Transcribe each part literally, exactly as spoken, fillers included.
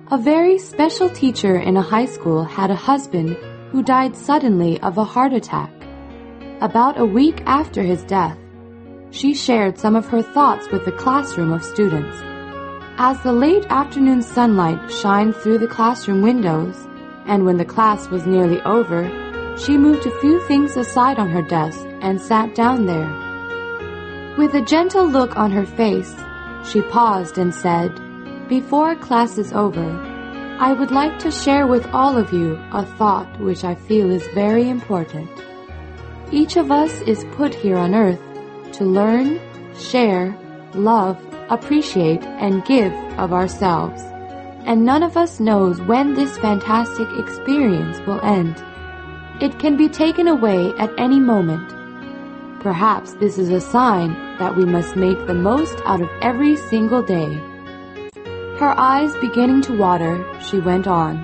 A very special teacher in a high school had a husband who died suddenly of a heart attack. About a week after his death, she shared some of her thoughts with the classroom of students. As the late afternoon sunlight shined through the classroom windows, and when the class was nearly over, she moved a few things aside on her desk and sat down there. With a gentle look on her face, she paused and said, "Before class is over, I would like to share with all of you a thought which I feel is very important. Each of us is put here on earth to learn, share, love, appreciate, and give of ourselves. And none of us knows when this fantastic experience will end. It can be taken away at any moment. Perhaps this is a sign that we must make the most out of every single day." Her eyes beginning to water, she went on,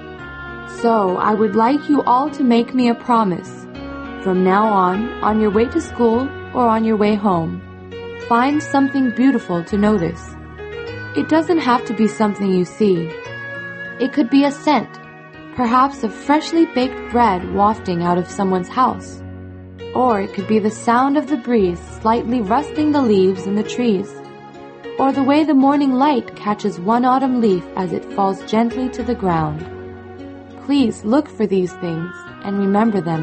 "So I would like you all to make me a promise. From now on, on your way to school or on your way home, find something beautiful to notice. It doesn't have to be something you see. It could be a scent, perhaps of freshly baked bread wafting out of someone's house. Or it could be the sound of the breeze slightly rustling the leaves in the trees, or the way the morning light catches one autumn leaf as it falls gently to the ground. Please look for these things and remember them.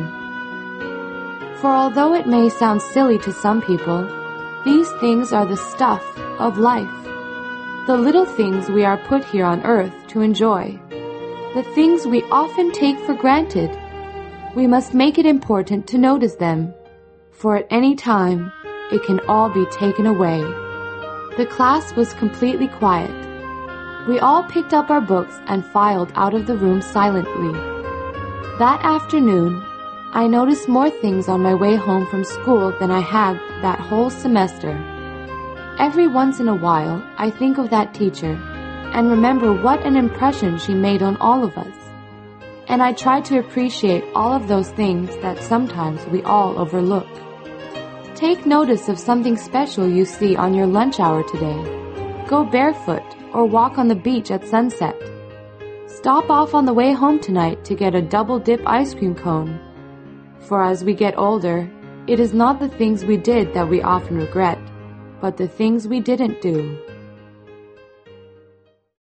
For although it may sound silly to some people, these things are the stuff of life. The little things we are put here on earth to enjoy. The things we often take for granted. We must make it important to notice them, for at any time, it can all be taken away." The class was completely quiet. We all picked up our books and filed out of the room silently. That afternoon, I noticed more things on my way home from school than I had that whole semester. Every once in a while, I think of that teacher and remember what an impression she made on all of us. And I try to appreciate all of those things that sometimes we all overlook. Take notice of something special you see on your lunch hour today. Go barefoot or walk on the beach at sunset. Stop off on the way home tonight to get a double-dip ice cream cone. For as we get older, it is not the things we did that we often regret, but the things we didn't do.